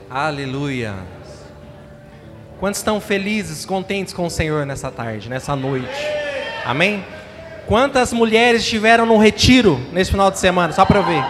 Aleluia. Quantos estão felizes, contentes com o Senhor nessa tarde, nessa noite? Amém? Quantas mulheres estiveram no retiro nesse final de semana? Só para eu ver.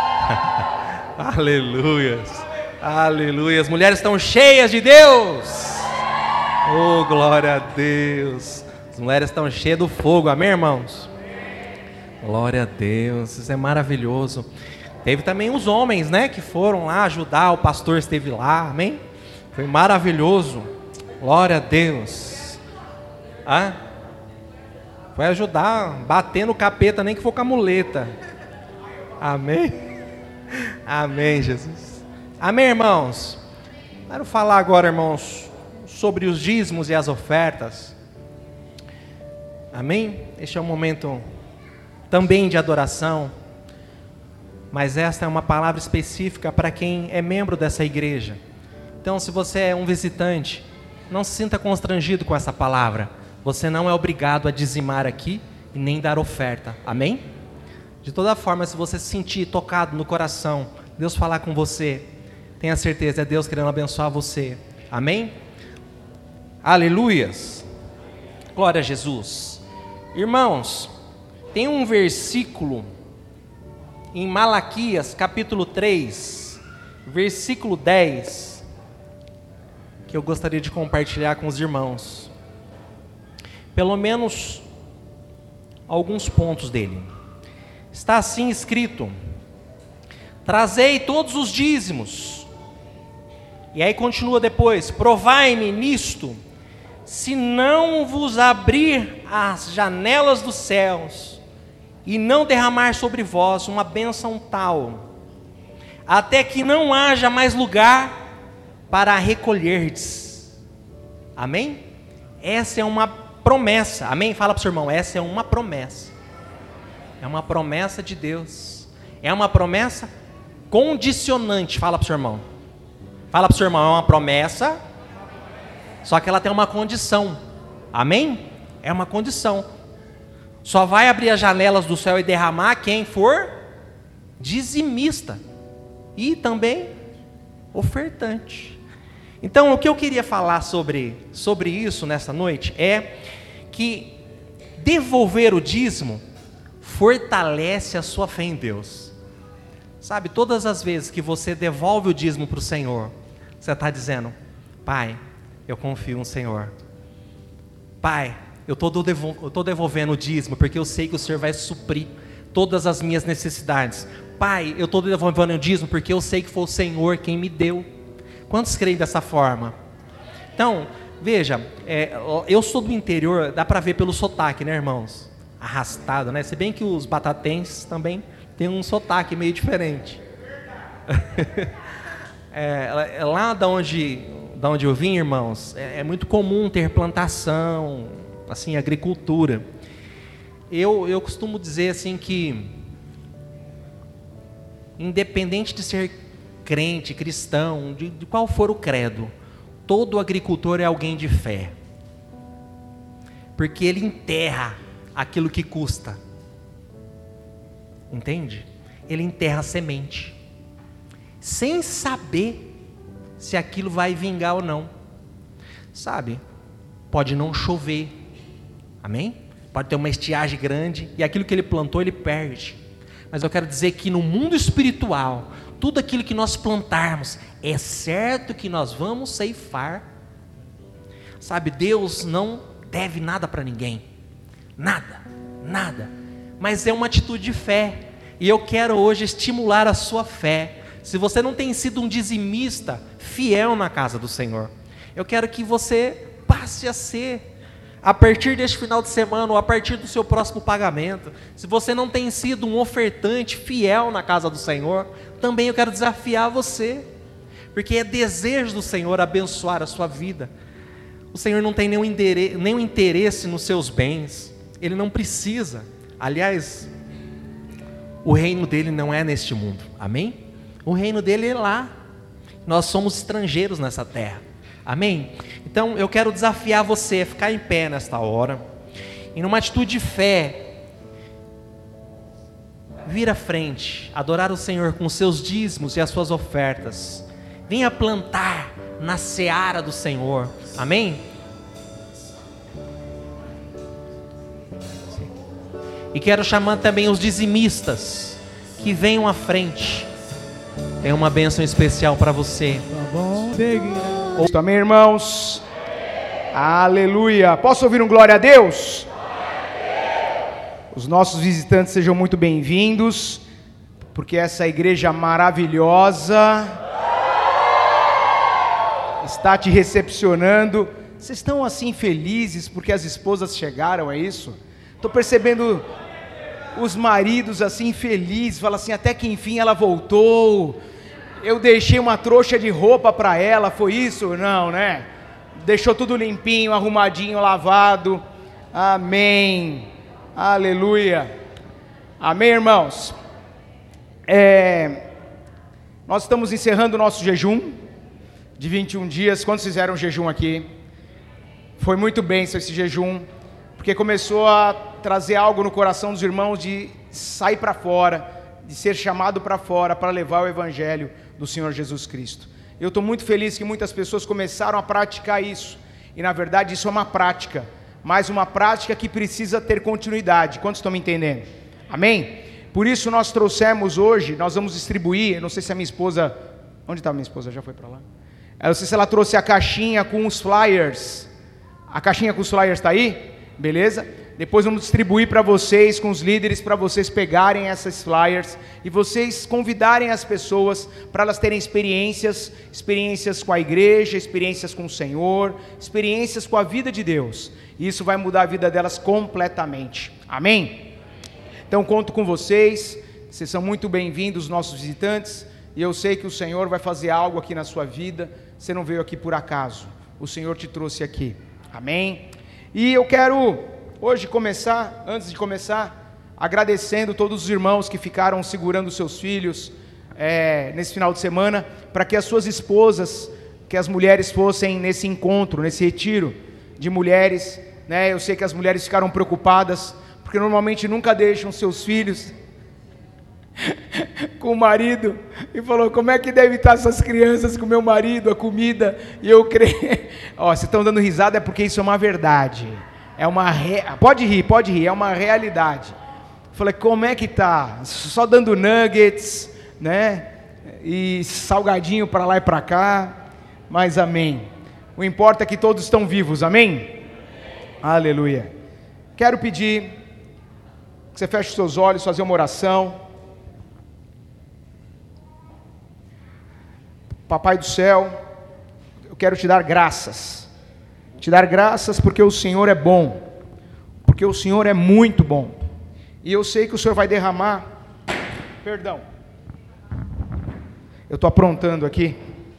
Aleluia. Aleluia. As mulheres estão cheias de Deus. Oh, glória a Deus. As mulheres estão cheias do fogo. Amém, irmãos? Glória a Deus. Isso é maravilhoso. Teve também os homens, né, que foram lá ajudar, o pastor esteve lá, amém? Foi maravilhoso, glória a Deus. Foi ajudar, bater no capeta, nem que for com a muleta. Amém? Amém, Jesus. Amém, irmãos? Quero falar agora, irmãos, sobre os dízimos e as ofertas. Amém? Este é um momento também de adoração. Mas esta é uma palavra específica para quem é membro dessa igreja. Então, se você é um visitante, não se sinta constrangido com essa palavra. Você não é obrigado a dizimar aqui e nem dar oferta. Amém? De toda forma, se você se sentir tocado no coração, Deus falar com você, tenha certeza, é Deus querendo abençoar você. Amém? Aleluias. Glória a Jesus. Irmãos, tem um versículo em Malaquias, capítulo 3, versículo 10, que eu gostaria de compartilhar com os irmãos. Pelo menos alguns pontos dele. Está assim escrito: trazei todos os dízimos. E aí continua depois: provai-me nisto, se não vos abrir as janelas dos céus, e não derramar sobre vós uma bênção tal, até que não haja mais lugar para recolherdes. Amém? Essa é uma promessa. Amém? Fala para o seu irmão, essa é uma promessa. É uma promessa de Deus. É uma promessa condicionante. Fala para o seu irmão. Fala para o seu irmão, é uma promessa, só que ela tem uma condição. Amém? É uma condição. Só vai abrir as janelas do céu e derramar quem for dizimista e também ofertante. Então, o que eu queria falar sobre isso nessa noite é que devolver o dízimo fortalece a sua fé em Deus. Sabe, todas as vezes que você devolve o dízimo para o Senhor, você está dizendo: Pai, eu confio no Senhor. Pai, eu estou devolvendo o dízimo porque eu sei que o Senhor vai suprir todas as minhas necessidades. Pai, eu estou devolvendo o dízimo porque eu sei que foi o Senhor quem me deu. Quantos creem dessa forma? Então, veja, eu sou do interior, dá para ver pelo sotaque, né, irmãos? Arrastado, né? Se bem que os batatenses também têm um sotaque meio diferente. Lá da onde eu vim, irmãos, é muito comum ter plantação, assim, agricultura. Eu costumo dizer assim que, independente de ser crente, cristão, de qual for o credo, todo agricultor é alguém de fé, porque ele enterra aquilo que custa, entende? Ele enterra a semente, sem saber se aquilo vai vingar ou não. Sabe, pode não chover, amém? Pode ter uma estiagem grande e aquilo que ele plantou ele perde. Mas eu quero dizer que no mundo espiritual, tudo aquilo que nós plantarmos, é certo que nós vamos ceifar. Sabe, Deus não deve nada para ninguém, nada, mas é uma atitude de fé, e eu quero hoje estimular a sua fé. Se você não tem sido um dizimista fiel na casa do Senhor, eu quero que você passe a ser, a partir deste final de semana, ou a partir do seu próximo pagamento. Se você não tem sido um ofertante fiel na casa do Senhor, também eu quero desafiar você, porque é desejo do Senhor abençoar a sua vida. O Senhor não tem nenhum interesse nos seus bens, Ele não precisa. Aliás, o reino dele não é neste mundo, amém? O reino dele é lá, nós somos estrangeiros nessa terra, amém? Então eu quero desafiar você a ficar em pé nesta hora, e numa atitude de fé, vir à frente, adorar o Senhor com os seus dízimos e as suas ofertas, venha plantar na seara do Senhor. Amém? E quero chamar também os dizimistas que venham à frente. Tem uma bênção especial para você. Amém, irmãos? Aleluia. Posso ouvir um glória a Deus? Os nossos visitantes sejam muito bem-vindos, porque essa igreja maravilhosa está te recepcionando. Vocês estão assim felizes porque as esposas chegaram, é isso? Estou percebendo os maridos assim felizes, falam assim, até que enfim ela voltou. Eu deixei uma trouxa de roupa para ela, foi isso? Não, né? Deixou tudo limpinho, arrumadinho, lavado. Amém. Aleluia. Amém, irmãos? Nós estamos encerrando o nosso jejum de 21 dias. Quantos fizeram jejum aqui? Foi muito bem esse jejum, porque começou a trazer algo no coração dos irmãos de sair para fora, de ser chamado para fora, para levar o Evangelho do Senhor Jesus Cristo. Eu estou muito feliz que muitas pessoas começaram a praticar isso, e na verdade isso é uma prática, mas uma prática que precisa ter continuidade. Quantos estão me entendendo? Amém? Por isso nós trouxemos hoje, nós vamos distribuir, eu não sei se a minha esposa, onde está minha esposa? Já foi para lá? Eu não sei se ela trouxe a caixinha com os flyers. A caixinha com os flyers está aí? Beleza? Depois vamos distribuir para vocês, com os líderes, para vocês pegarem essas flyers e vocês convidarem as pessoas para elas terem experiências com a igreja, experiências com o Senhor, experiências com a vida de Deus. E isso vai mudar a vida delas completamente. Amém? Então conto com vocês, vocês são muito bem-vindos, nossos visitantes, e eu sei que o Senhor vai fazer algo aqui na sua vida. Você não veio aqui por acaso, o Senhor te trouxe aqui. Amém? E eu quero hoje começar, antes de começar, agradecendo todos os irmãos que ficaram segurando seus filhos nesse final de semana, para que as suas esposas, que as mulheres fossem nesse encontro, nesse retiro de mulheres, né? Eu sei que as mulheres ficaram preocupadas, porque normalmente nunca deixam seus filhos com o marido, e falou, como é que deve estar essas crianças com o meu marido, a comida, e eu creio, vocês estão dando risada, é porque isso é uma verdade, pode rir, é uma realidade. Falei, como é que tá? Só dando nuggets, né, e salgadinho para lá e para cá, mas amém, o importa é que todos estão vivos, amém? Aleluia. Quero pedir que você feche os seus olhos, fazer uma oração. Papai do céu, eu quero te dar graças porque o Senhor é bom, porque o Senhor é muito bom, e eu sei que o Senhor vai derramar, perdão, eu estou aprontando aqui,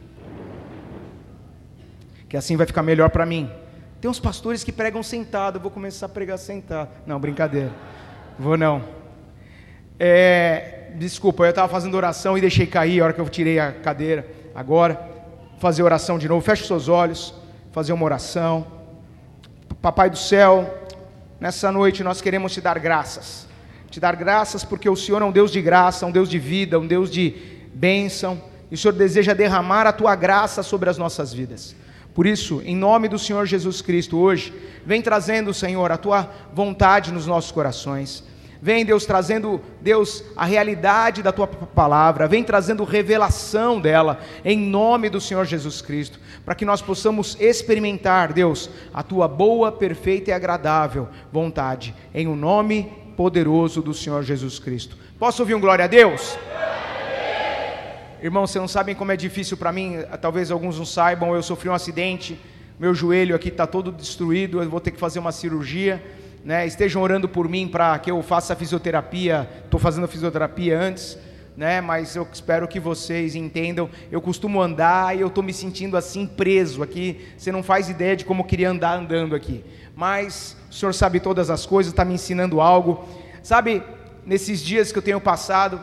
que assim vai ficar melhor para mim. Tem uns pastores que pregam sentado, eu vou começar a pregar sentado, não, brincadeira, vou não, desculpa, eu estava fazendo oração e deixei cair a hora que eu tirei a cadeira. Agora, fazer oração de novo, feche os seus olhos, fazer uma oração. Papai do céu, nessa noite nós queremos te dar graças porque o Senhor é um Deus de graça, um Deus de vida, um Deus de bênção, e o Senhor deseja derramar a tua graça sobre as nossas vidas. Por isso, em nome do Senhor Jesus Cristo, hoje, vem trazendo, Senhor, a tua vontade nos nossos corações. Vem, Deus, trazendo, Deus, a realidade da Tua palavra, vem trazendo revelação dela, em nome do Senhor Jesus Cristo, para que nós possamos experimentar, Deus, a Tua boa, perfeita e agradável vontade, em o nome poderoso do Senhor Jesus Cristo. Posso ouvir um glória a Deus? Irmãos, vocês não sabem como é difícil para mim, talvez alguns não saibam, eu sofri um acidente, meu joelho aqui está todo destruído, eu vou ter que fazer uma cirurgia, né? Estejam orando por mim para que eu faça fisioterapia. Estou fazendo fisioterapia antes, né? Mas eu espero que vocês entendam. Eu costumo andar e eu estou me sentindo assim preso aqui. Você não faz ideia de como eu queria andar andando aqui, mas o Senhor sabe todas as coisas, está me ensinando algo. Sabe, nesses dias que eu tenho passado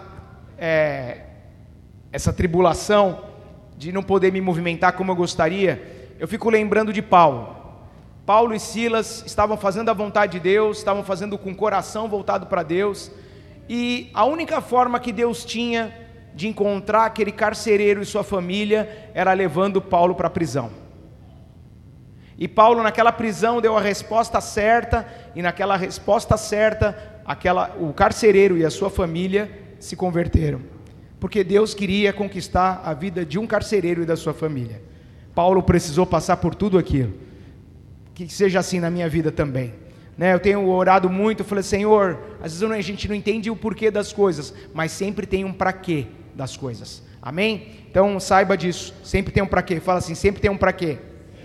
essa tribulação de não poder me movimentar como eu gostaria, eu fico lembrando de Paulo e Silas estavam fazendo a vontade de Deus, estavam fazendo com o coração voltado para Deus, e a única forma que Deus tinha de encontrar aquele carcereiro e sua família era levando Paulo para a prisão. E Paulo naquela prisão deu a resposta certa, e naquela resposta certa, o carcereiro e a sua família se converteram. Porque Deus queria conquistar a vida de um carcereiro e da sua família. Paulo precisou passar por tudo aquilo. Que seja assim na minha vida também. Eu tenho orado muito, falei, Senhor, às vezes a gente não entende o porquê das coisas, mas sempre tem um para quê das coisas. Amém? Então saiba disso, sempre tem um para quê. Fala assim, sempre tem um para quê.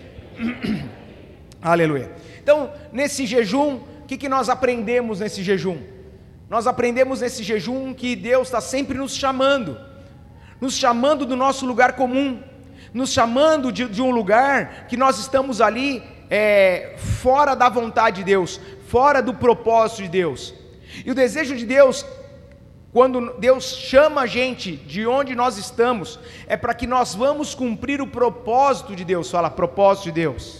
Aleluia. Então, nesse jejum, o que nós aprendemos nesse jejum? Nós aprendemos nesse jejum que Deus está sempre nos chamando do nosso lugar comum, nos chamando de um lugar que nós estamos ali fora da vontade de Deus, fora do propósito de Deus. E o desejo de Deus, quando Deus chama a gente de onde nós estamos, é para que nós vamos cumprir o propósito de Deus. Fala, propósito de Deus.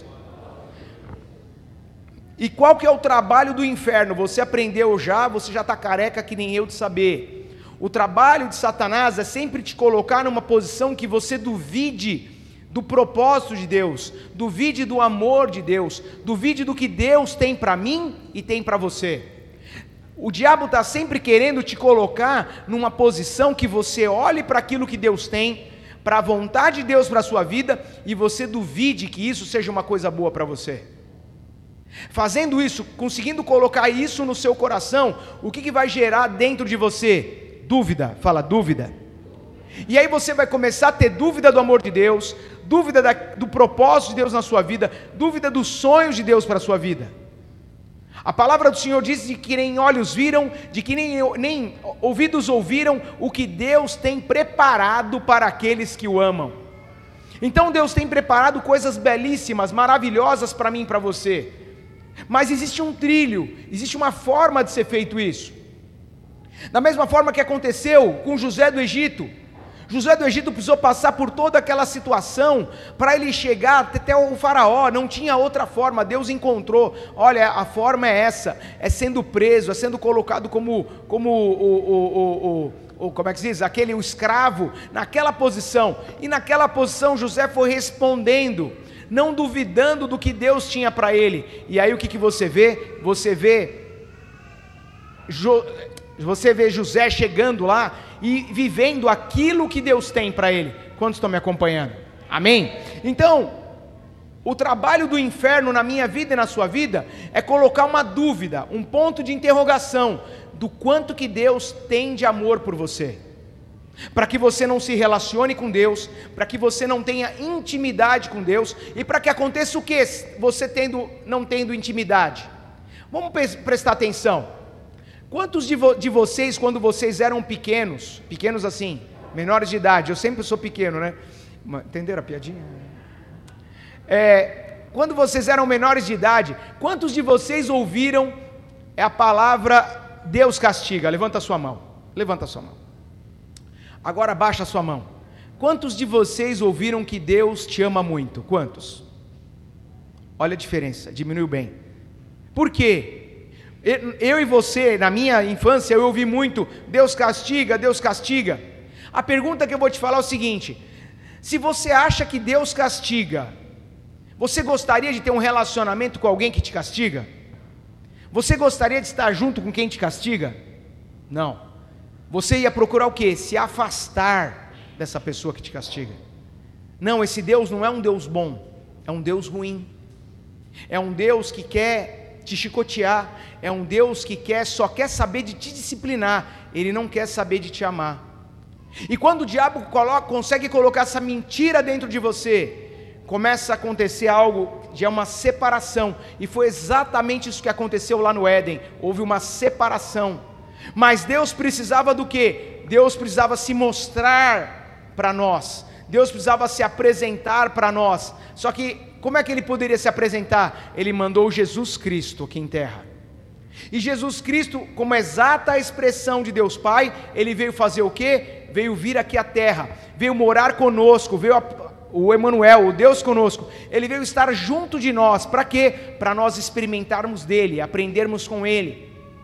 E qual que é o trabalho do inferno? Você aprendeu já, você já está careca que nem eu de saber. O trabalho de Satanás é sempre te colocar numa posição que você duvide do propósito de Deus, duvide do amor de Deus, duvide do que Deus tem para mim e tem para você. O diabo está sempre querendo te colocar numa posição que você olhe para aquilo que Deus tem, para a vontade de Deus para a sua vida, e você duvide que isso seja uma coisa boa para você. Fazendo isso, conseguindo colocar isso no seu coração, o que vai gerar dentro de você? Dúvida, fala dúvida. E aí você vai começar a ter dúvida do amor de Deus, dúvida do propósito de Deus na sua vida, dúvida dos sonhos de Deus para a sua vida. A palavra do Senhor diz de que nem olhos viram, de que nem ouvidos ouviram o que Deus tem preparado para aqueles que o amam. Então Deus tem preparado coisas belíssimas, maravilhosas para mim e para você. Mas existe um trilho, existe uma forma de ser feito isso. Da mesma forma que aconteceu com José do Egito. José do Egito precisou passar por toda aquela situação para ele chegar até o faraó. Não tinha outra forma, Deus encontrou. Olha, a forma é essa, é sendo preso, é sendo colocado como é que se diz? O escravo, naquela posição. E naquela posição José foi respondendo, não duvidando do que Deus tinha para ele. E aí o que você vê? Você vê José chegando lá e vivendo aquilo que Deus tem para ele. Quantos estão me acompanhando? Amém? Então, o trabalho do inferno na minha vida e na sua vida é colocar uma dúvida, um ponto de interrogação do quanto que Deus tem de amor por você, para que você não se relacione com Deus, para que você não tenha intimidade com Deus, e para que aconteça o que? Você não tendo intimidade. Vamos prestar atenção. Quantos de vocês, quando vocês eram pequenos assim, menores de idade, eu sempre sou pequeno, né? Entenderam a piadinha? Quando vocês eram menores de idade, quantos de vocês ouviram a palavra Deus castiga? Levanta a sua mão, Agora baixa a sua mão. Quantos de vocês ouviram que Deus te ama muito? Quantos? Olha a diferença, diminuiu bem. Por quê? Eu e você, na minha infância, eu ouvi muito, Deus castiga, Deus castiga. A pergunta que eu vou te falar é o seguinte: se você acha que Deus castiga, você gostaria de ter um relacionamento com alguém que te castiga? Você gostaria de estar junto com quem te castiga? Não. Você ia procurar o quê? Se afastar dessa pessoa que te castiga. Não, esse Deus não é um Deus bom, é um Deus ruim. É um Deus que quer te chicotear, é um Deus que só quer saber de te disciplinar, Ele não quer saber de te amar. E quando o diabo consegue colocar essa mentira dentro de você, começa a acontecer algo de uma separação, e foi exatamente isso que aconteceu lá no Éden. Houve uma separação, mas Deus precisava do quê? Deus precisava se mostrar para nós, Deus precisava se apresentar para nós. Só que como é que Ele poderia se apresentar? Ele mandou Jesus Cristo aqui em terra. E Jesus Cristo, como exata expressão de Deus Pai, Ele veio fazer o quê? Veio vir aqui à terra, veio morar conosco, veio o Emanuel, o Deus conosco. Ele veio estar junto de nós, para quê? Para nós experimentarmos dEle, aprendermos com Ele.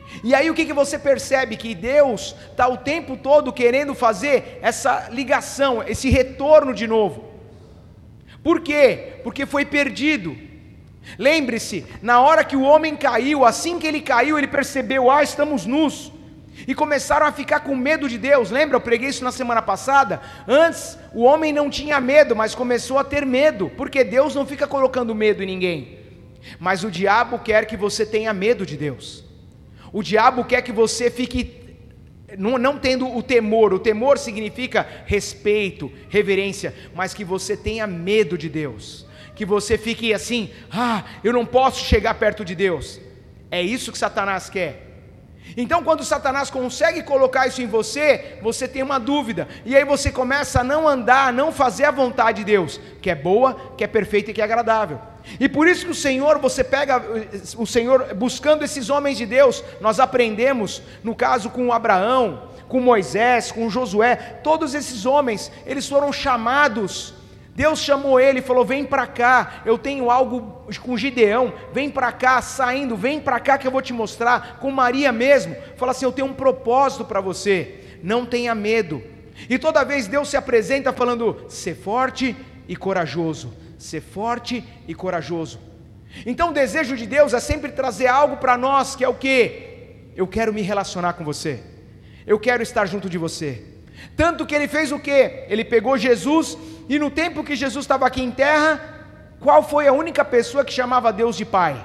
E aí o que você percebe? Que Deus está o tempo todo querendo fazer essa ligação, esse retorno de novo. Por quê? Porque foi perdido. Lembre-se, na hora que o homem caiu, assim que ele caiu, ele percebeu, estamos nus. E começaram a ficar com medo de Deus. Lembra, eu preguei isso na semana passada? Antes, o homem não tinha medo, mas começou a ter medo, porque Deus não fica colocando medo em ninguém. Mas o diabo quer que você tenha medo de Deus. O diabo quer que você fique não tendo o temor significa respeito, reverência, mas que você tenha medo de Deus, que você fique assim, eu não posso chegar perto de Deus. É isso que Satanás quer. Então quando Satanás consegue colocar isso em você, você tem uma dúvida, e aí você começa a não andar, a não fazer a vontade de Deus, que é boa, que é perfeita e que é agradável. E por isso que o Senhor, você pega o Senhor buscando esses homens de Deus, nós aprendemos, no caso com Abraão, com Moisés, com Josué, todos esses homens, eles foram chamados. Deus chamou ele e falou, vem para cá, eu tenho algo com Gideão, vem para cá, saindo, vem para cá que eu vou te mostrar. Com Maria mesmo, fala assim, eu tenho um propósito para você, não tenha medo. E toda vez Deus se apresenta falando, ser forte e corajoso, ser forte e corajoso. Então o desejo de Deus é sempre trazer algo para nós, que é o quê? Eu quero me relacionar com você, eu quero estar junto de você. Tanto que ele fez o quê? Ele pegou Jesus, e no tempo que Jesus estava aqui em terra, qual foi a única pessoa que chamava Deus de Pai?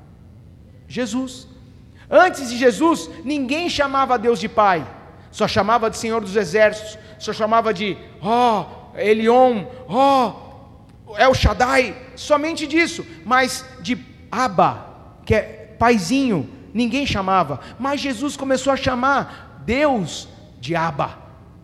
Jesus. Antes de Jesus, ninguém chamava Deus de Pai, só chamava de Senhor dos Exércitos, só chamava de Elion, El Shaddai, somente disso, mas de Abba, que é paizinho, ninguém chamava. Mas Jesus começou a chamar Deus de Abba,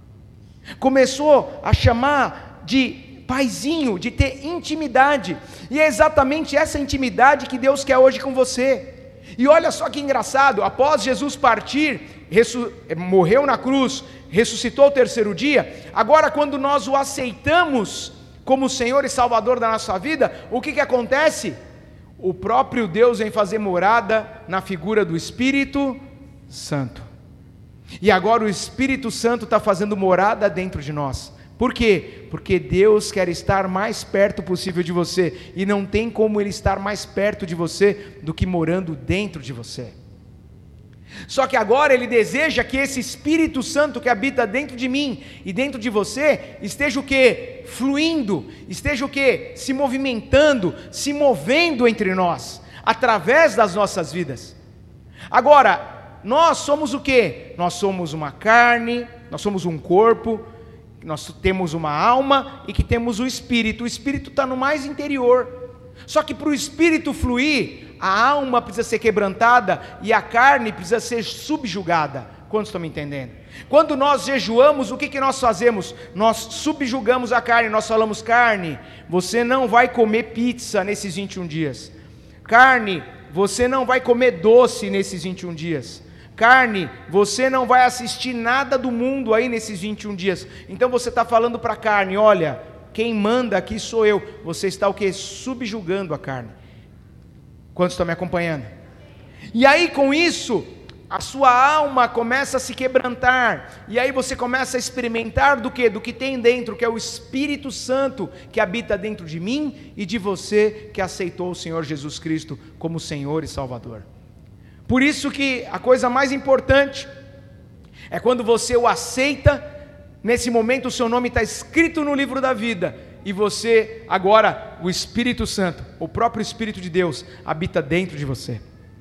começou a chamar de paizinho, de ter intimidade, e é exatamente essa intimidade que Deus quer hoje com você. E olha só que engraçado, após Jesus partir, morreu na cruz, ressuscitou ao terceiro dia, agora quando nós o aceitamos como Senhor e Salvador da nossa vida, o que acontece? O próprio Deus vem fazer morada na figura do Espírito Santo. E agora o Espírito Santo está fazendo morada dentro de nós. Por quê? Porque Deus quer estar mais perto possível de você, e não tem como Ele estar mais perto de você do que morando dentro de você. Só que agora Ele deseja que esse Espírito Santo que habita dentro de mim e dentro de você, esteja o quê? Fluindo, esteja o quê? Se movimentando, se movendo entre nós, através das nossas vidas. Agora, nós somos o quê? Nós somos uma carne, nós somos um corpo, nós temos uma alma e que temos o Espírito. O Espírito está no mais interior. Só que para o Espírito fluir, a alma precisa ser quebrantada e a carne precisa ser subjugada. Quantos estão me entendendo? Quando nós jejuamos, o que nós fazemos? Nós subjugamos a carne, nós falamos, carne, você não vai comer pizza nesses 21 dias. Carne, você não vai comer doce nesses 21 dias. Carne, você não vai assistir nada do mundo aí nesses 21 dias. Então você está falando para a carne, olha, quem manda aqui sou eu. Você está o quê? Subjugando a carne. Quantos estão me acompanhando? E aí com isso, a sua alma começa a se quebrantar, e aí você começa a experimentar do quê? Do que tem dentro, que é o Espírito Santo que habita dentro de mim e de você que aceitou o Senhor Jesus Cristo como Senhor e Salvador. Por isso que a coisa mais importante é quando você o aceita. Nesse momento o seu nome está escrito no livro da vida, e você agora, o Espírito Santo, o próprio Espírito de Deus, habita dentro de você.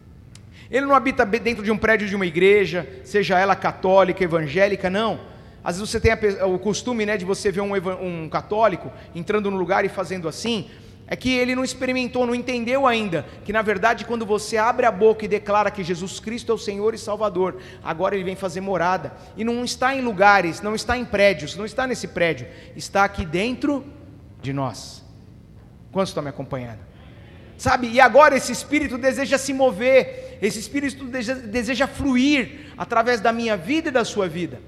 Ele não habita dentro de um prédio de uma igreja, seja ela católica, evangélica, não. Às vezes você tem o costume, de você ver um católico entrando no lugar e fazendo assim. É que ele não experimentou, não entendeu ainda, que na verdade quando você abre a boca e declara que Jesus Cristo é o Senhor e Salvador, agora Ele vem fazer morada, e não está em lugares, não está em prédios, não está nesse prédio, está aqui dentro de nós. Quantos estão me acompanhando? Sabe, e agora esse Espírito deseja se mover, esse Espírito deseja fluir através da minha vida e da sua vida.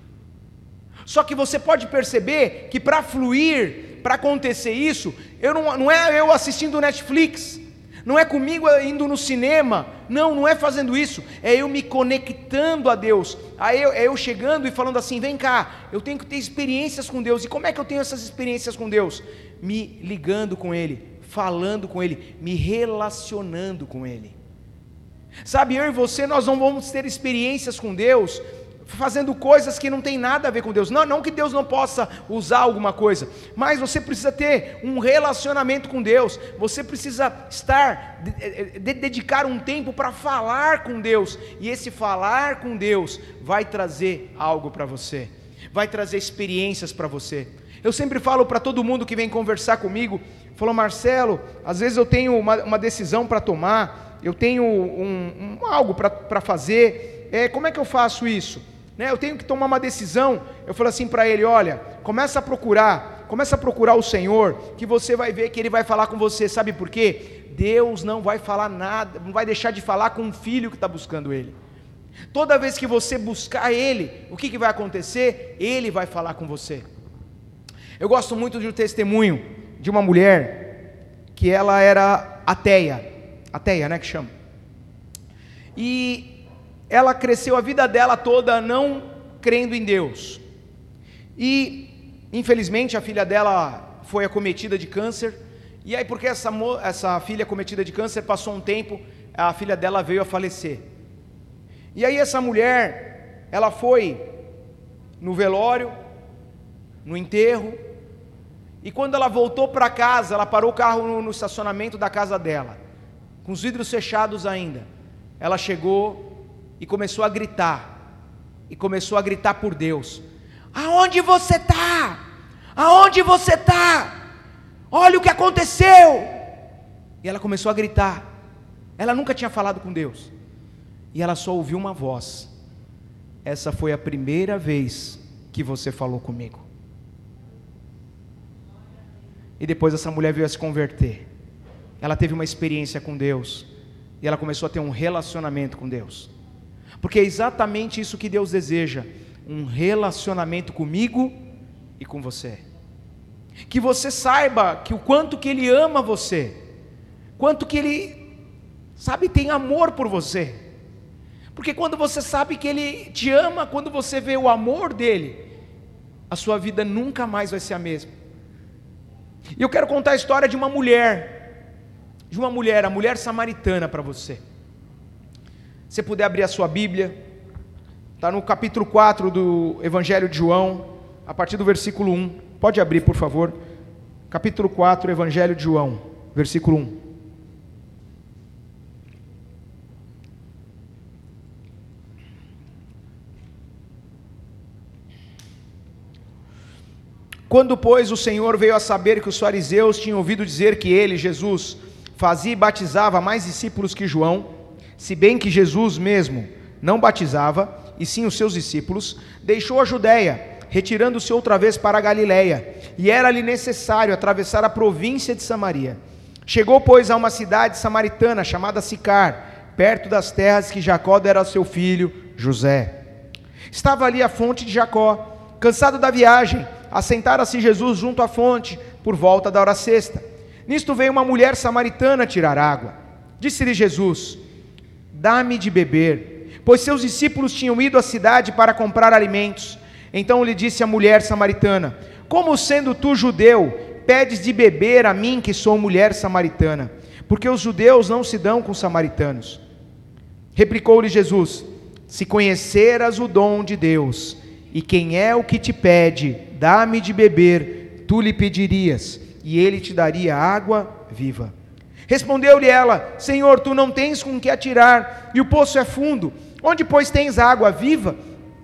Só que você pode perceber que para fluir, para acontecer isso, não é eu assistindo Netflix, Não é comigo indo no cinema, não é fazendo isso, é eu me conectando a Deus, é eu chegando e falando assim, vem cá, eu tenho que ter experiências com Deus. E como é que eu tenho essas experiências com Deus? Me ligando com Ele, falando com Ele, me relacionando com Ele. Sabe, eu e você, nós não vamos ter experiências com Deus fazendo coisas que não tem nada a ver com Deus. Não que Deus não possa usar alguma coisa, mas você precisa ter um relacionamento com Deus. Você precisa dedicar um tempo para falar com Deus. E esse falar com Deus vai trazer algo para você, vai trazer experiências para você. Eu sempre falo para todo mundo que vem conversar comigo, falou, Marcelo, às vezes eu tenho uma decisão para tomar, eu tenho algo para fazer, como é que eu faço isso? Eu tenho que tomar uma decisão. Eu falo assim para ele, olha, começa a procurar o Senhor, que você vai ver que Ele vai falar com você. Sabe por quê? Deus não vai falar nada, não vai deixar de falar com um filho que está buscando Ele. Toda vez que você buscar Ele, o que vai acontecer? Ele vai falar com você. Eu gosto muito de um testemunho de uma mulher que ela era ateia, né, que chama. E ela cresceu a vida dela toda não crendo em Deus. E, infelizmente, a filha dela foi acometida de câncer. E aí, porque essa filha acometida de câncer, passou um tempo, a filha dela veio a falecer. E aí essa mulher, ela foi no velório, no enterro, e quando ela voltou para casa, ela parou o carro no estacionamento da casa dela, com os vidros fechados ainda. Ela chegou e começou a gritar por Deus. Aonde você está? Aonde você está? Olha o que aconteceu. E ela começou a gritar. Ela nunca tinha falado com Deus, e ela só ouviu uma voz: essa foi a primeira vez que você falou comigo. E depois essa mulher veio a se converter. Ela teve uma experiência com Deus, e ela começou a ter um relacionamento com Deus. Porque é exatamente isso que Deus deseja, um relacionamento comigo e com você. Que você saiba que o quanto que Ele ama você, quanto que Ele, tem amor por você. Porque quando você sabe que Ele te ama, quando você vê o amor dEle, a sua vida nunca mais vai ser a mesma. E eu quero contar a história de uma mulher, a mulher samaritana para você. Se você puder abrir a sua Bíblia, está no capítulo 4 do Evangelho de João, a partir do versículo 1, pode abrir por favor, capítulo 4, Evangelho de João, versículo 1. Quando, pois, o Senhor veio a saber que os fariseus tinham ouvido dizer que Ele, Jesus, fazia e batizava mais discípulos que João, se bem que Jesus mesmo não batizava, e sim os seus discípulos, deixou a Judeia, retirando-se outra vez para a Galileia, e era-lhe necessário atravessar a província de Samaria. Chegou, pois, a uma cidade samaritana chamada Sicar, perto das terras que Jacó dera ao seu filho José. Estava ali a fonte de Jacó. Cansado da viagem, assentara-se Jesus junto à fonte, por volta da hora sexta. Nisto veio uma mulher samaritana tirar água. Disse-lhe Jesus: dá-me de beber, pois seus discípulos tinham ido à cidade para comprar alimentos. Então lhe disse a mulher samaritana: como sendo tu judeu, pedes de beber a mim que sou mulher samaritana? Porque os judeus não se dão com os samaritanos. Replicou-lhe Jesus: se conheceras o dom de Deus, e quem é o que te pede, dá-me de beber, tu lhe pedirias, e ele te daria água viva. Respondeu-lhe ela: Senhor, tu não tens com que atirar, e o poço é fundo. Onde, pois, tens água viva?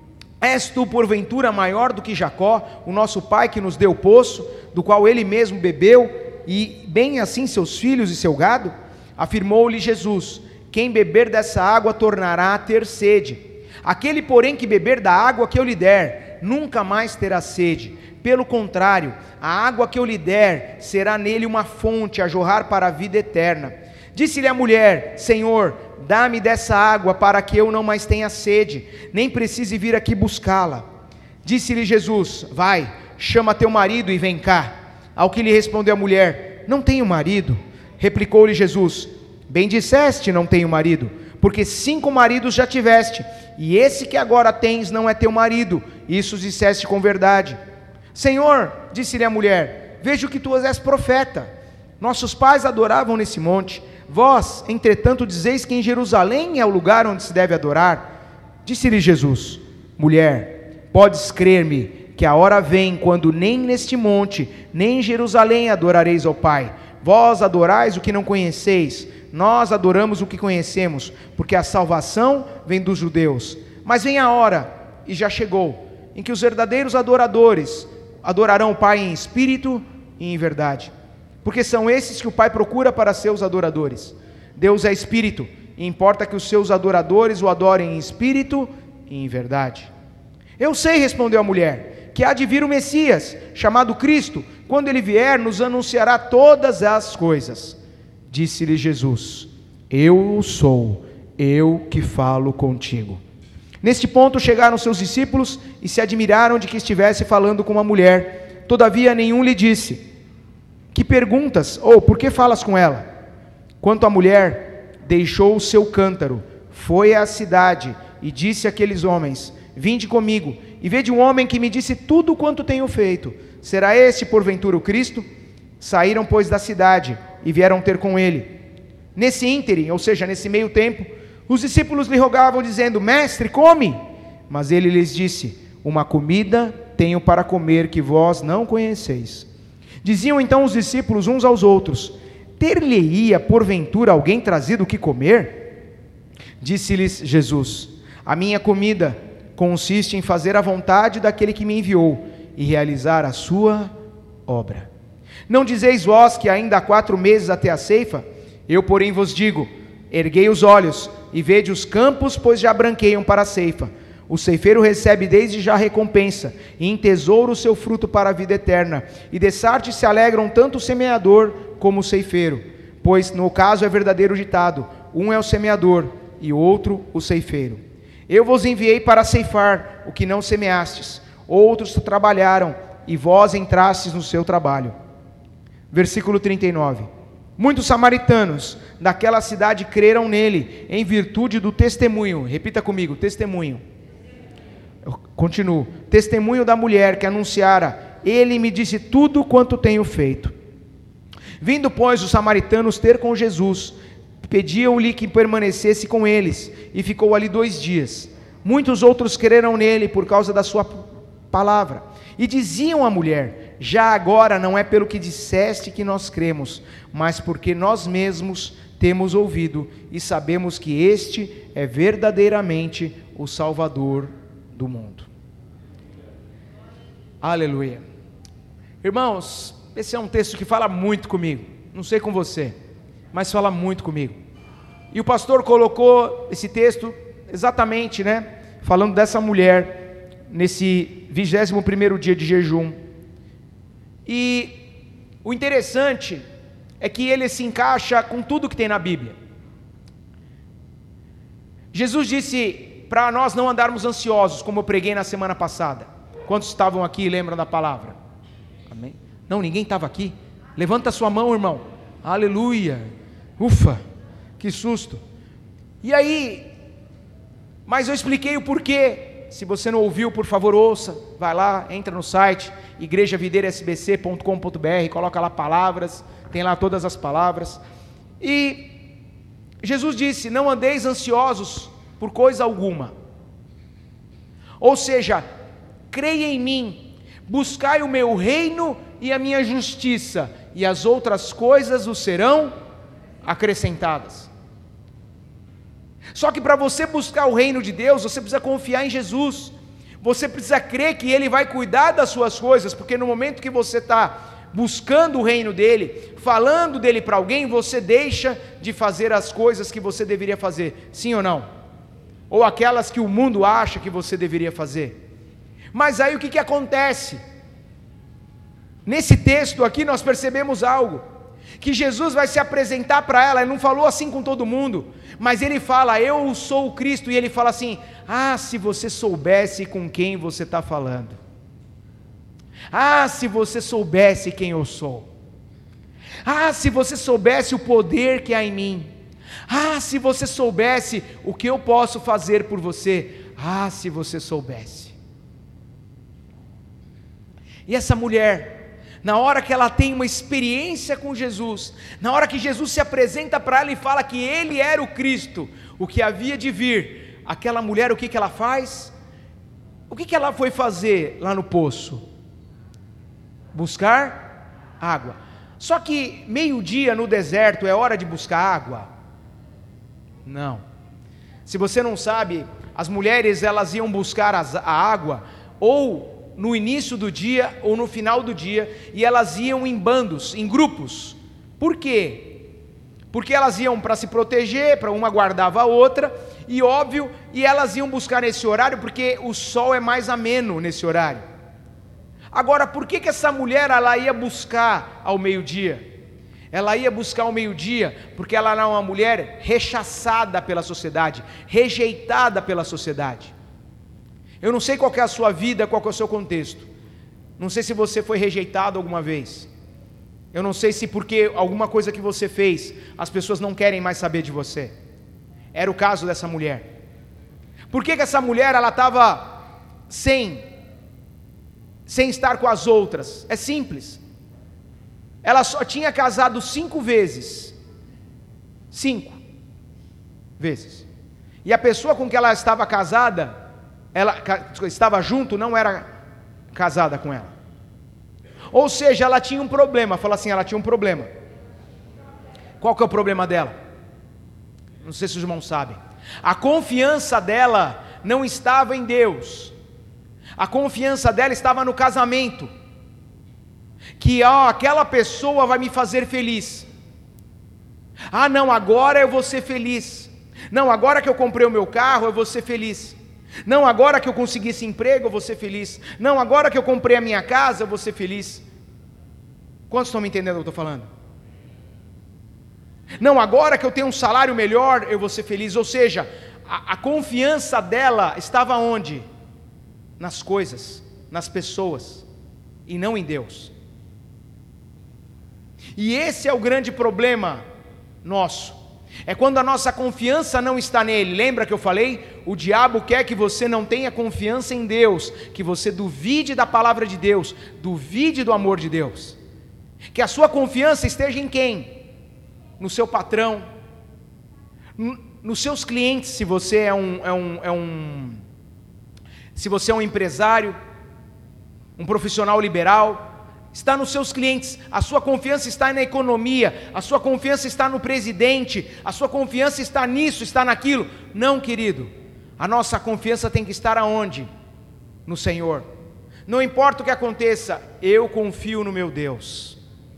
És tu, porventura, maior do que Jacó, o nosso pai, que nos deu o poço, do qual ele mesmo bebeu, e bem assim seus filhos e seu gado? Afirmou-lhe Jesus: quem beber dessa água tornará a ter sede. Aquele, porém, que beber da água que eu lhe der, nunca mais terá sede. Pelo contrário, a água que eu lhe der será nele uma fonte a jorrar para a vida eterna. Disse-lhe a mulher: Senhor, dá-me dessa água para que eu não mais tenha sede, nem precise vir aqui buscá-la. Disse-lhe Jesus: vai, chama teu marido e vem cá. Ao que lhe respondeu a mulher: não tenho marido. Replicou-lhe Jesus: Bem disseste, não tenho marido, porque 5 maridos já tiveste, e esse que agora tens não é teu marido. Isso disseste com verdade. Senhor, disse-lhe a mulher, vejo que tu és profeta. Nossos pais adoravam nesse monte. Vós, entretanto, dizeis que em Jerusalém é o lugar onde se deve adorar. Disse-lhe Jesus, mulher, podes crer-me, que a hora vem quando nem neste monte, nem em Jerusalém adorareis ao Pai. Vós adorais o que não conheceis, nós adoramos o que conhecemos, porque a salvação vem dos judeus. Mas vem a hora, e já chegou, em que os verdadeiros adoradores adorarão o Pai em espírito e em verdade, porque são esses que o Pai procura para seus adoradores. Deus é espírito, e importa que os seus adoradores o adorem em espírito e em verdade. Eu sei, respondeu a mulher, que há de vir o Messias, chamado Cristo. Quando ele vier, nos anunciará todas as coisas. Disse-lhe Jesus, eu sou, eu que falo contigo. Neste ponto chegaram seus discípulos e se admiraram de que estivesse falando com uma mulher. Todavia nenhum lhe disse, que perguntas, ou por que falas com ela? Quanto à mulher, deixou o seu cântaro, foi à cidade e disse àqueles homens, vinde comigo, e vede um homem que me disse tudo quanto tenho feito. Será este porventura o Cristo? Saíram, pois, da cidade e vieram ter com ele. Nesse ínterim, ou seja, nesse meio tempo, os discípulos lhe rogavam, dizendo, mestre, come. Mas ele lhes disse, uma comida tenho para comer que vós não conheceis. Diziam então os discípulos uns aos outros, ter-lhe-ia porventura alguém trazido o que comer? Disse-lhes Jesus, a minha comida consiste em fazer a vontade daquele que me enviou e realizar a sua obra. Não dizeis vós que ainda há 4 meses até a ceifa? Eu, porém, vos digo, erguei os olhos e vede os campos, pois já branqueiam para a ceifa. O ceifeiro recebe desde já recompensa, e em tesouro o seu fruto para a vida eterna. E de sorte se alegram tanto o semeador como o ceifeiro, pois no caso é verdadeiro ditado, um é o semeador e o outro o ceifeiro. Eu vos enviei para ceifar o que não semeastes, outros trabalharam, e vós entrastes no seu trabalho. Versículo 39. Muitos samaritanos daquela cidade creram nele, em virtude do testemunho. Repita comigo, testemunho. Eu continuo. Testemunho da mulher que anunciara, ele me disse tudo quanto tenho feito. Vindo, pois, os samaritanos ter com Jesus, pediam-lhe que permanecesse com eles, e ficou ali 2 dias. Muitos outros creram nele por causa da sua palavra, e diziam à mulher, já agora não é pelo que disseste que nós cremos, mas porque nós mesmos temos ouvido, e sabemos que este é verdadeiramente o Salvador do mundo. Aleluia. Irmãos, esse é um texto que fala muito comigo, não sei com você, mas fala muito comigo. E o pastor colocou esse texto exatamente, falando dessa mulher, nesse 21º dia de jejum. E o interessante é que ele se encaixa com tudo que tem na Bíblia. Jesus disse para nós não andarmos ansiosos, como eu preguei na semana passada. Quantos estavam aqui e lembram da palavra? Amém? Não, ninguém estava aqui. Levanta a sua mão, irmão. Aleluia. Ufa, que susto. E aí, mas eu expliquei o porquê. Se você não ouviu, por favor, ouça. Vai lá, entra no site igrejavideiresbc.com.br, coloca lá palavras, tem lá todas as palavras. E Jesus disse, não andeis ansiosos por coisa alguma. Ou seja, creia em mim, buscai o meu reino e a minha justiça, e as outras coisas vos serão acrescentadas. Só que para você buscar o reino de Deus, você precisa confiar em Jesus, você precisa crer que Ele vai cuidar das suas coisas, porque no momento que você está buscando o reino dEle, falando dEle para alguém, você deixa de fazer as coisas que você deveria fazer, sim ou não? Ou aquelas que o mundo acha que você deveria fazer. Mas aí o que acontece? Nesse texto aqui nós percebemos algo, que Jesus vai se apresentar para ela. Ele não falou assim com todo mundo, mas ele fala, eu sou o Cristo, e ele fala assim, se você soubesse com quem você está falando, se você soubesse quem eu sou, se você soubesse o poder que há em mim, Ah, se você soubesse o que eu posso fazer por você. Ah, se você soubesse. E essa mulher, na hora que ela tem uma experiência com Jesus, na hora que Jesus se apresenta para ela e fala que Ele era o Cristo, o que havia de vir, aquela mulher, o que ela faz? O que ela foi fazer lá no poço? Buscar água. Só que meio-dia no deserto é hora de buscar água? Não. Se você não sabe, as mulheres elas iam buscar a água ou no início do dia ou no final do dia, e elas iam em bandos, em grupos. Por quê? Porque elas iam para se proteger, para uma guardava a outra, e óbvio, e elas iam buscar nesse horário porque o sol é mais ameno nesse horário. Agora, por que essa mulher ela ia buscar ao meio-dia? Ela ia buscar ao meio-dia porque ela era uma mulher rechaçada pela sociedade, rejeitada pela sociedade. Eu não sei qual é a sua vida, qual é o seu contexto. Não sei se você foi rejeitado alguma vez. Eu não sei se porque alguma coisa que você fez, as pessoas não querem mais saber de você. Era o caso dessa mulher. Por que essa mulher ela estava sem estar com as outras? É simples. Ela só tinha casado 5 vezes. 5 vezes. E a pessoa com que ela estava casada, ela estava junto, não era casada com ela. Ou seja, ela tinha um problema. Fala assim, ela tinha um problema. Qual que é o problema dela? Não sei se os irmãos sabem. A confiança dela não estava em Deus. A confiança dela estava no casamento. Que aquela pessoa vai me fazer feliz. Ah não, agora eu vou ser feliz. Não, agora que eu comprei o meu carro eu vou ser feliz. Não, agora que eu consegui esse emprego eu vou ser feliz. Não, agora que eu comprei a minha casa eu vou ser feliz. Quantos estão me entendendo o que eu estou falando? Não, agora que eu tenho um salário melhor eu vou ser feliz. Ou seja, a confiança dela estava onde? Nas coisas, nas pessoas, e não em Deus. E esse é o grande problema nosso. É quando a nossa confiança não está nele. Lembra que eu falei? O diabo quer que você não tenha confiança em Deus, que você duvide da palavra de Deus, duvide do amor de Deus. Que a sua confiança esteja em quem? No seu patrão, nos seus clientes, se você se você é um empresário, um profissional liberal. Está nos seus clientes, a sua confiança está na economia, a sua confiança está no presidente, a sua confiança está nisso, está naquilo. Não, querido, a nossa confiança tem que estar aonde? No Senhor. Não importa o que aconteça, eu confio no meu Deus.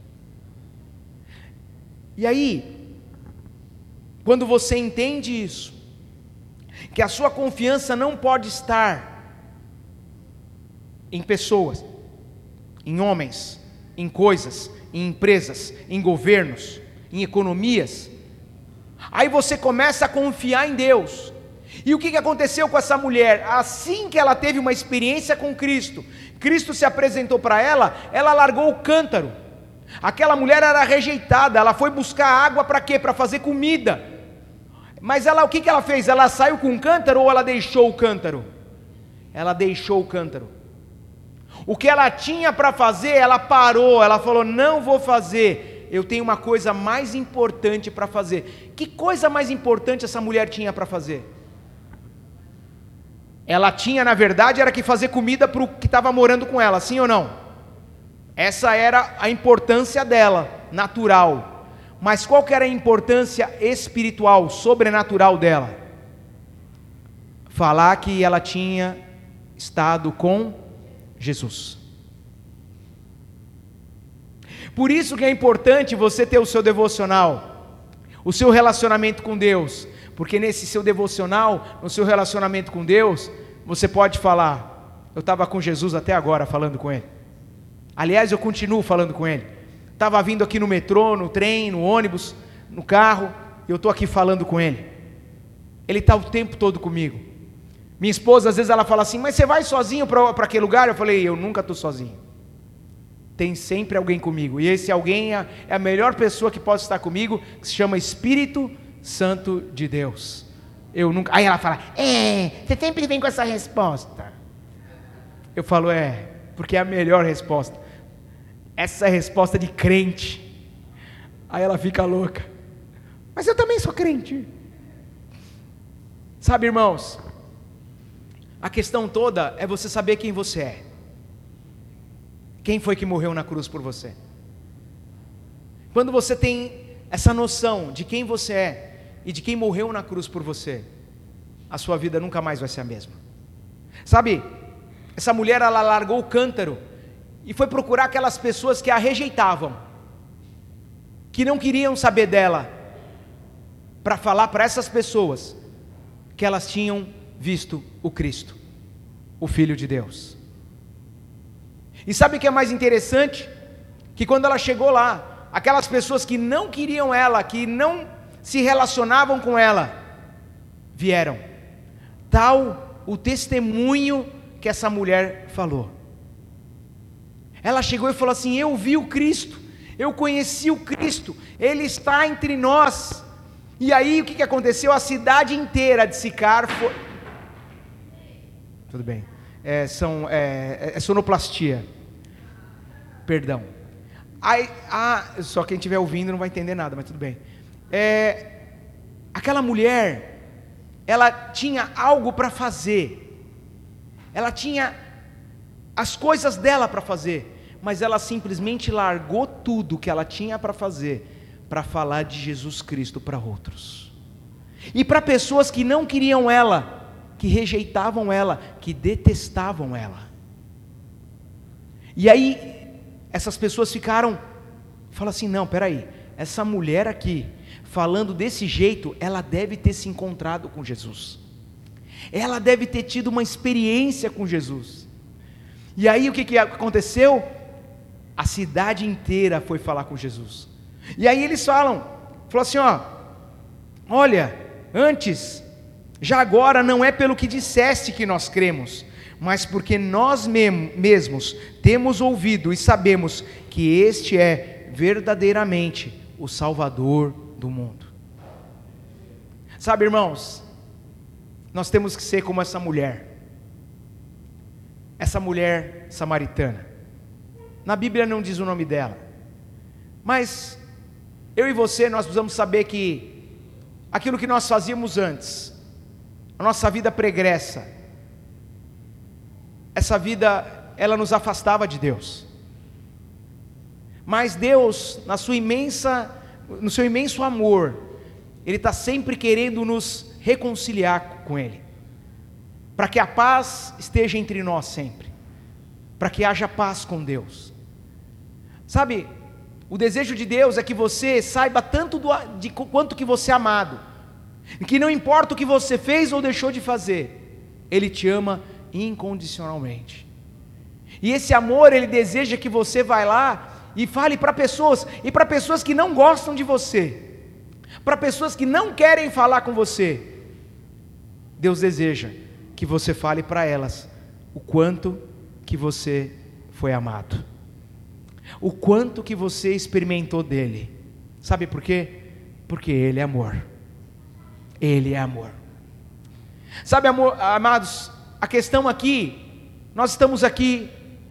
E aí, quando você entende isso, que a sua confiança não pode estar em pessoas, em homens, em coisas, em empresas, em governos, em economias, aí você começa a confiar em Deus. E o que aconteceu com essa mulher? Assim que ela teve uma experiência com Cristo, Cristo se apresentou para ela, ela largou o cântaro. Aquela mulher era rejeitada, ela foi buscar água para quê? Para fazer comida. Mas ela, o que ela fez? Ela saiu com o cântaro ou ela deixou o cântaro? Ela deixou o cântaro. O que ela tinha para fazer, ela parou, ela falou, não vou fazer, eu tenho uma coisa mais importante para fazer. Que coisa mais importante essa mulher tinha para fazer? Ela tinha, na verdade, era que fazer comida para o que estava morando com ela, sim ou não? Essa era a importância dela, natural. Mas qual que era a importância espiritual, sobrenatural dela? Falar que ela tinha estado com Jesus. Por isso que é importante você ter o seu devocional, o seu relacionamento com Deus, porque nesse seu devocional, no seu relacionamento com Deus, você pode falar, eu estava com Jesus até agora falando com Ele. Aliás, eu continuo falando com Ele. Estava vindo aqui no metrô, no trem, no ônibus, no carro, e eu estou aqui falando com Ele. Ele está o tempo todo comigo. Minha esposa, às vezes ela fala assim, mas você vai sozinho para aquele lugar? Eu falei, eu nunca estou sozinho. Tem sempre alguém comigo. E esse alguém é a melhor pessoa que pode estar comigo, que se chama Espírito Santo de Deus. Eu nunca. Aí ela fala: você sempre vem com essa resposta. Eu falo: porque é a melhor resposta. Essa é a resposta de crente. Aí ela fica louca. Mas eu também sou crente. Sabe, irmãos, a questão toda é você saber quem você é. Quem foi que morreu na cruz por você? Quando você tem essa noção de quem você é e de quem morreu na cruz por você, a sua vida nunca mais vai ser a mesma. Sabe, essa mulher, ela largou o cântaro e foi procurar aquelas pessoas que a rejeitavam, que não queriam saber dela, para falar para essas pessoas que elas tinham visto o Cristo, o Filho de Deus. E sabe o que é mais interessante? Que quando ela chegou lá, aquelas pessoas que não queriam ela, que não se relacionavam com ela, vieram. Tal o testemunho que essa mulher falou. Ela chegou e falou assim: eu vi o Cristo, eu conheci o Cristo, Ele está entre nós. E aí o que aconteceu? A cidade inteira de Sicar foi... Tudo bem, é sonoplastia, perdão. Aí, só quem estiver ouvindo não vai entender nada, mas tudo bem. Aquela mulher, ela tinha algo para fazer, ela tinha as coisas dela para fazer, mas ela simplesmente largou tudo que ela tinha para fazer, para falar de Jesus Cristo para outros, e para pessoas que não queriam ela, que rejeitavam ela, que detestavam ela. E aí, essas pessoas falaram assim: não, peraí, essa mulher aqui, falando desse jeito, ela deve ter se encontrado com Jesus, ela deve ter tido uma experiência com Jesus. E aí o que aconteceu? A cidade inteira foi falar com Jesus. E aí eles falou assim: olha, antes, já agora não é pelo que disseste que nós cremos, mas porque nós mesmos temos ouvido e sabemos que este é verdadeiramente o Salvador do mundo. Sabe, irmãos, nós temos que ser como essa mulher samaritana. Na Bíblia não diz o nome dela, mas eu e você, nós precisamos saber que aquilo que nós fazíamos antes, a nossa vida pregressa, essa vida, ela nos afastava de Deus. Mas Deus, no seu imenso amor, Ele está sempre querendo nos reconciliar com Ele, para que a paz esteja entre nós sempre, para que haja paz com Deus. Sabe, o desejo de Deus é que você saiba tanto de quanto que você é amado, e que não importa o que você fez ou deixou de fazer, Ele te ama incondicionalmente. E esse amor, Ele deseja que você vá lá e fale para pessoas, e para pessoas que não gostam de você, para pessoas que não querem falar com você, Deus deseja que você fale para elas o quanto que você foi amado, o quanto que você experimentou dele. Sabe por quê? Porque Ele é amor. Ele é amor. Sabe, amor, amados, a questão aqui, nós estamos aqui,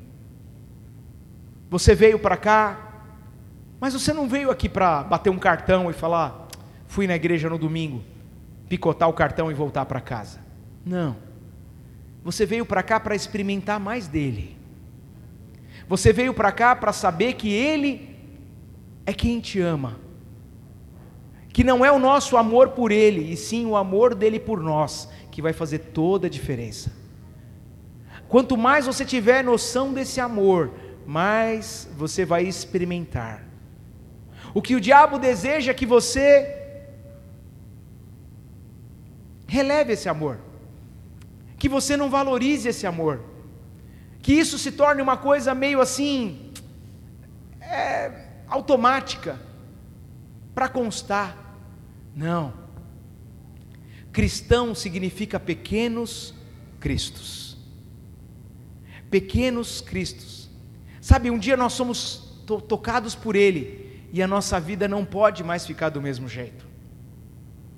você veio para cá, mas você não veio aqui para bater um cartão e falar: fui na igreja no domingo, picotar o cartão e voltar para casa. Não, você veio para cá para experimentar mais dele. Você veio para cá para saber que Ele é quem te ama, que não é o nosso amor por Ele, e sim o amor dEle por nós, que vai fazer toda a diferença. Quanto mais você tiver noção desse amor, mais você vai experimentar. O que o diabo deseja é que você releve esse amor, que você não valorize esse amor, que isso se torne uma coisa meio assim, automática, para constar. Não, cristão significa pequenos cristos, pequenos cristos. Sabe, um dia nós somos tocados por Ele, e a nossa vida não pode mais ficar do mesmo jeito.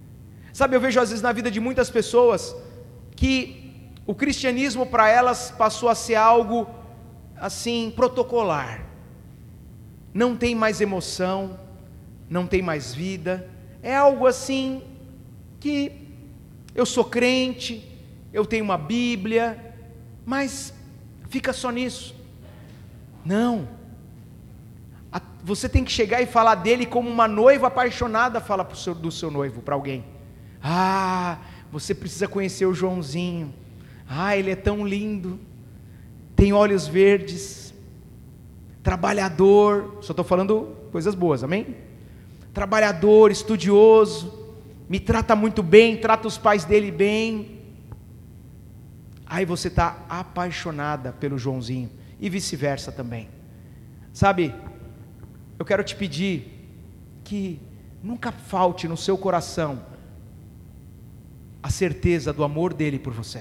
Sabe, eu vejo às vezes na vida de muitas pessoas que o cristianismo para elas passou a ser algo assim protocolar. Não tem mais emoção, não tem mais vida. É algo assim que eu sou crente, eu tenho uma Bíblia, mas fica só nisso. Não. Você tem que chegar e falar dele como uma noiva apaixonada fala do seu noivo para alguém. Ah, você precisa conhecer o Joãozinho. Ah, ele é tão lindo. Tem olhos verdes. Trabalhador. Só estou falando coisas boas, amém? Trabalhador, estudioso. Me trata muito bem, trata os pais dele bem. Aí você está apaixonada pelo Joãozinho. E vice-versa também. Sabe, eu quero te pedir que nunca falte no seu coração a certeza do amor dele por você.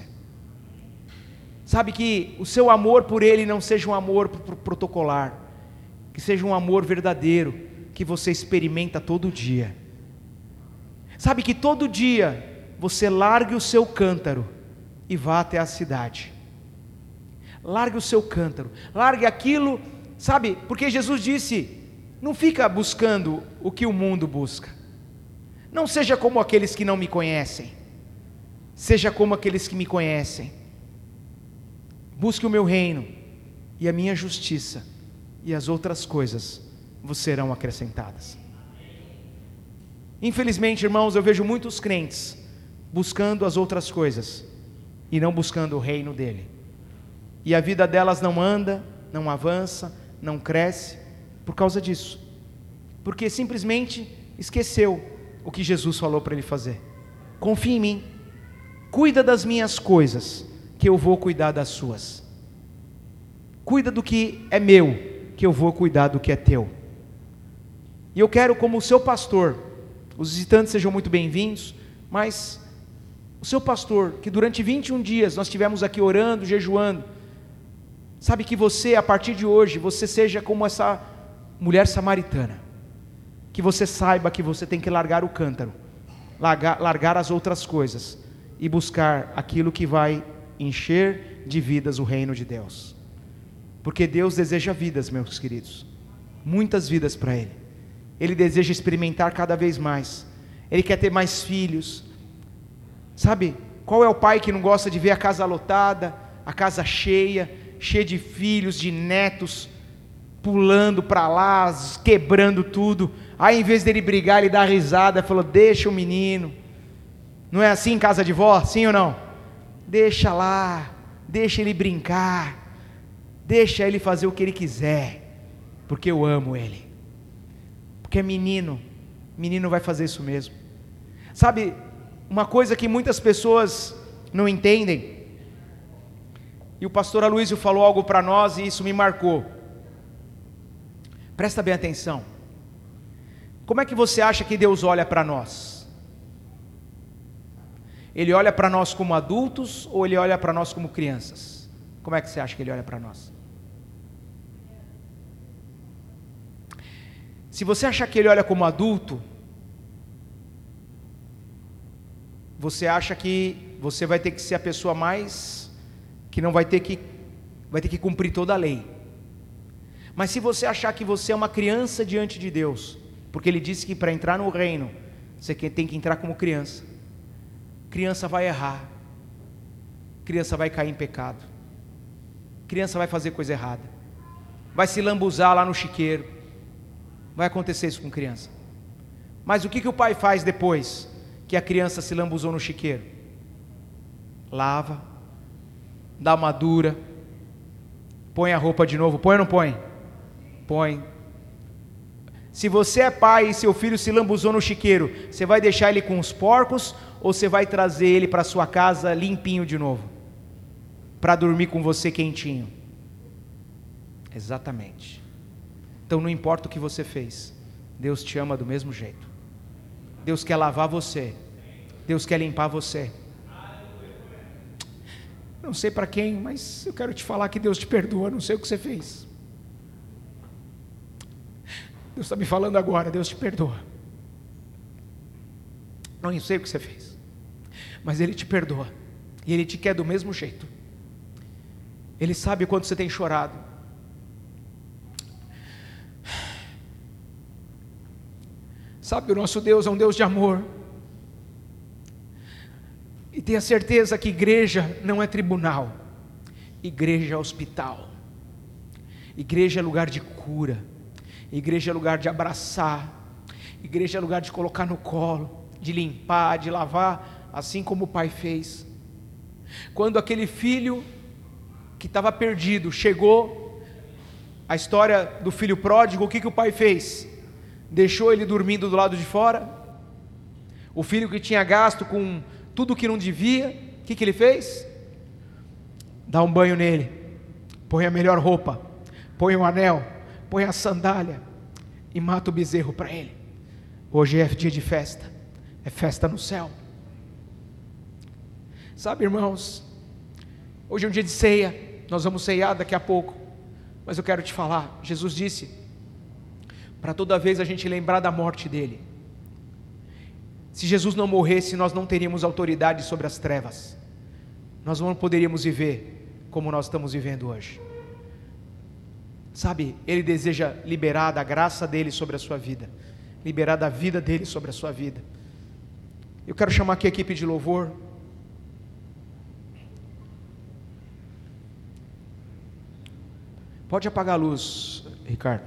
Sabe, que o seu amor por ele não seja um amor protocolar, que seja um amor verdadeiro, que você experimenta todo dia. Sabe, que todo dia você largue o seu cântaro e vá até a cidade. Largue o seu cântaro, largue aquilo, sabe, porque Jesus disse: não fica buscando o que o mundo busca. Não seja como aqueles que não me conhecem. Seja como aqueles que me conhecem. Busque o meu reino e a minha justiça, e as outras coisas vos serão acrescentadas. Infelizmente, irmãos, eu vejo muitos crentes buscando as outras coisas e não buscando o reino dele. E a vida delas não anda, não avança, não cresce por causa disso. Porque simplesmente esqueceu o que Jesus falou para ele fazer. Confia em mim. Cuida das minhas coisas, que eu vou cuidar das suas. Cuida do que é meu, que eu vou cuidar do que é teu. E eu quero, como seu pastor, os visitantes sejam muito bem-vindos, mas o seu pastor, que durante 21 dias nós estivemos aqui orando, jejuando, sabe, que você, a partir de hoje, você seja como essa mulher samaritana, que você saiba que você tem que largar o cântaro, largar as outras coisas, e buscar aquilo que vai encher de vidas o reino de Deus. Porque Deus deseja vidas, meus queridos, muitas vidas para Ele. Ele deseja experimentar cada vez mais. Ele quer ter mais filhos. Sabe, qual é o pai que não gosta de ver a casa lotada, a casa cheia de filhos, de netos, pulando para lá, quebrando tudo. Aí, em vez dele brigar, ele dá risada, falou: deixa o menino. Não é assim em casa de vó? Sim ou não? Deixa lá, deixa ele brincar, deixa ele fazer o que ele quiser, porque eu amo ele. Porque menino vai fazer isso mesmo. Sabe, uma coisa que muitas pessoas não entendem, e o pastor Aloysio falou algo para nós e isso me marcou. Presta bem atenção. Como é que você acha que Deus olha para nós? Ele olha para nós como adultos ou Ele olha para nós como crianças? Como é que você acha que Ele olha para nós? Se você achar que Ele olha como adulto, você acha que você vai ter que ser a pessoa mais, que não vai ter que cumprir toda a lei. Mas se você achar que você é uma criança diante de Deus, porque Ele disse que para entrar no reino, você tem que entrar como criança. Criança vai errar, criança vai cair em pecado, criança vai fazer coisa errada, vai se lambuzar lá no chiqueiro, vai acontecer isso com criança. Mas o que o pai faz depois que a criança se lambuzou no chiqueiro? Lava, dá uma dura, põe a roupa de novo, põe ou não põe? Põe. Se você é pai e seu filho se lambuzou no chiqueiro, você vai deixar ele com os porcos ou você vai trazer ele para sua casa limpinho de novo, para dormir com você quentinho? Exatamente. Então não importa o que você fez, Deus te ama do mesmo jeito. Deus quer lavar você, Deus quer limpar você. Não sei para quem, mas eu quero te falar que Deus te perdoa, não sei o que você fez. Deus está me falando agora, Deus te perdoa. não sei o que você fez, mas Ele te perdoa, e Ele te quer do mesmo jeito. Ele sabe quanto você tem chorado. Sabe, o nosso Deus é um Deus de amor. E tenha certeza que igreja não é tribunal, igreja é hospital, igreja é lugar de cura, igreja é lugar de abraçar, igreja é lugar de colocar no colo, de limpar, de lavar, assim como o pai fez. Quando aquele filho que estava perdido chegou, a história do filho pródigo, o que o pai fez? Deixou ele dormindo do lado de fora. O filho que tinha gasto com tudo que não devia, o que ele fez? Dá um banho nele, põe a melhor roupa, põe o anel, põe a sandália e mata o bezerro para ele. Hoje é dia de festa, é festa no céu. Sabe, irmãos, hoje é um dia de ceia, nós vamos ceiar daqui a pouco, mas eu quero te falar, Jesus disse, para toda vez a gente lembrar da morte dele. Se Jesus não morresse, nós não teríamos autoridade sobre as trevas, nós não poderíamos viver como nós estamos vivendo hoje. Sabe, Ele deseja liberar da graça dEle sobre a sua vida, liberar da vida dEle sobre a sua vida. Eu quero chamar aqui a equipe de louvor. Pode apagar a luz, Ricardo.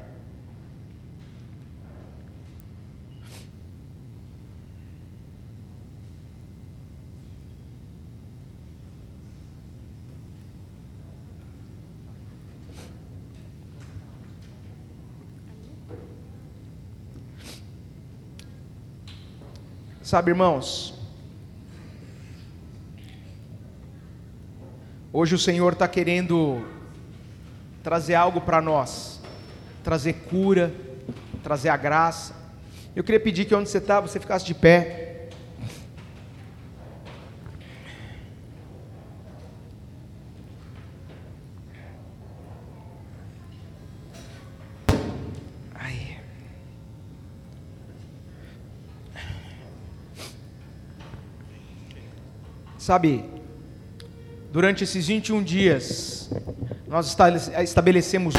Sabe, irmãos, hoje o Senhor está querendo trazer algo para nós, trazer cura, trazer a graça. Eu queria pedir que onde você está, você ficasse de pé. Ai. Sabe, durante esses 21 dias, nós estabelecemos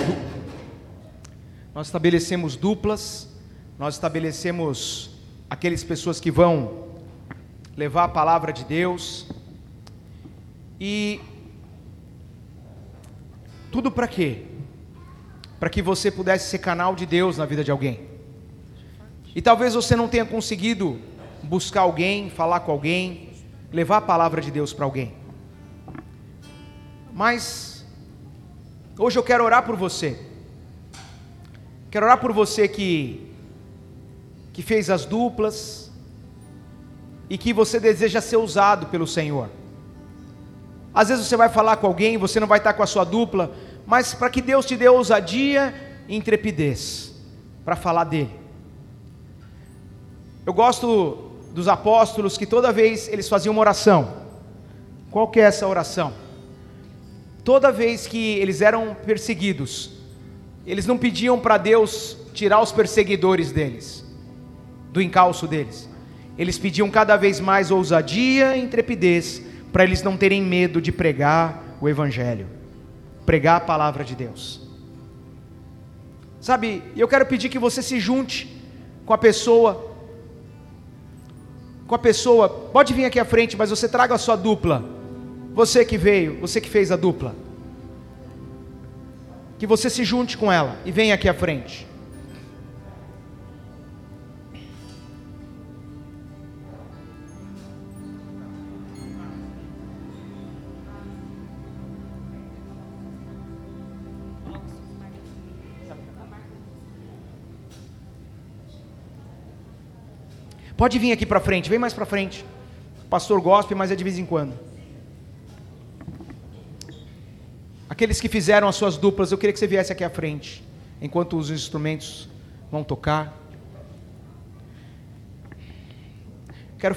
duplas, nós estabelecemos aquelas pessoas que vão levar a palavra de Deus, e tudo para quê? Para que você pudesse ser canal de Deus na vida de alguém. E talvez você não tenha conseguido buscar alguém, falar com alguém, levar a palavra de Deus para alguém, mas hoje eu quero orar por você. Quero orar por você que fez as duplas e que você deseja ser usado pelo Senhor. Às vezes você vai falar com alguém, você não vai estar com a sua dupla, mas para que Deus te dê ousadia e intrepidez para falar dele. Eu gosto dos apóstolos que toda vez eles faziam uma oração. Qual que é essa oração? Toda vez que eles eram perseguidos, eles não pediam para Deus tirar os perseguidores deles, do encalço deles. Eles pediam cada vez mais ousadia e intrepidez, para eles não terem medo de pregar o Evangelho, pregar a palavra de Deus. Sabe, eu quero pedir que você se junte com a pessoa, pode vir aqui à frente, mas você traga a sua dupla. Você que veio, você que fez a dupla, que você se junte com ela e venha aqui à frente. Pode vir aqui para frente, vem mais para frente. O pastor gospel, mas é de vez em quando. Aqueles que fizeram as suas duplas, eu queria que você viesse aqui à frente, enquanto os instrumentos vão tocar.